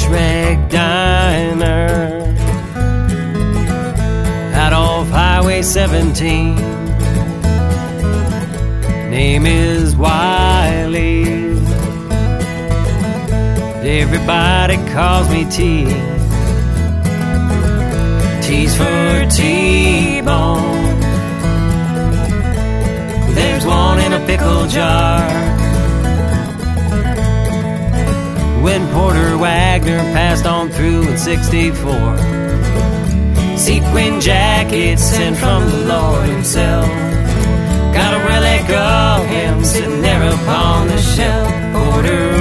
Bushrack Diner out off Highway 17. Name is Wiley. Everybody calls me T. T's for T-bone. There's one in a pickle jar. When Porter Wagner passed on through in 64, sequin jacket sent from the Lord himself. Got a relic of him sitting there upon the shelf. Porter